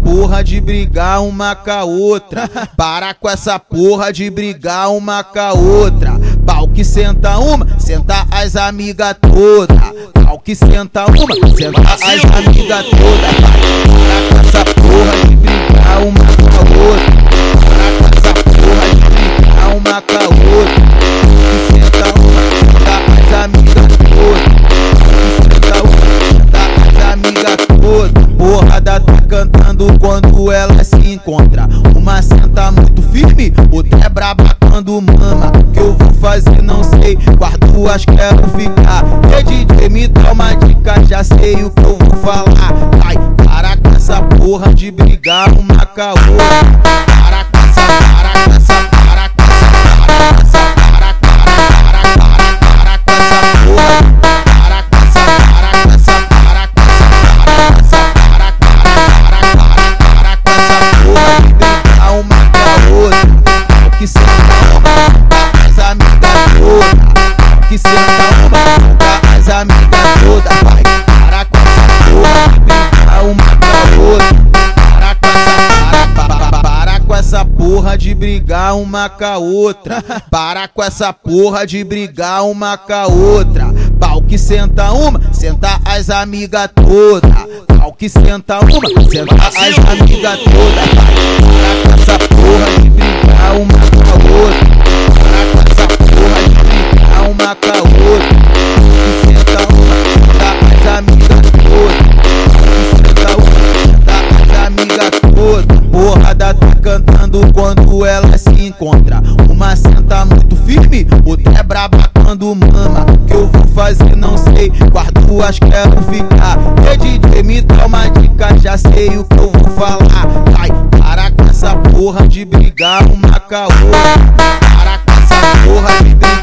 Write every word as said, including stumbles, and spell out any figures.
porra de brigar uma com a outra. Para com essa porra de brigar uma com a outra. Pau que senta uma, senta as amigas todas. Pau que senta uma, senta as amigas todas. Para com essa porra de brigar uma com a outra. Para com essa porra de brigar uma com a outra. Que senta uma, senta as amigas todas. Que senta uma, senta as amigas todas. Porrada tá cantando quando ela se encontra. Uma senta muito firme, outra é braba quando mama. O que eu vou fazer não sei, com as duas quero ficar. E D J me dá uma dica, já sei o que eu vou falar. Vai, para com essa porra de brigar uma com a outra. Para com essa, para com essa, para com essa, para com essa, para, para, para, para, para com essa porra. Para com essa, para com essa, para com essa, para com essa, para, para, para, para com essa porra de brigar uma com a outra. Que senta uma, senta as amigas todas. Que senta uma, senta as amigas todas. Vai, para com essa porra de brigar uma com a outra. Para com essa, para, para, para com essa porra de brigar uma com a outra. Para com essa porra de brigar uma com a outra. Pau que senta uma, senta as amigas todas. Pau que senta uma, senta as amigas todas. Para com essa porra de brigar uma com a outra. Para com essa porra de brigar uma com a outra. Que senta uma, senta as amigas todas. Que senta uma, senta as amigas todas. Porrada tá cantando quando ela se encontra. Uma senta muito firme, outra é braba quando mama. O que eu vou fazer não sei, com as duas quero ficar. E D J me dá uma dica, já sei o que eu vou falar. Vai, para com essa porra de brigar uma com a outra. Para com essa porra de brigar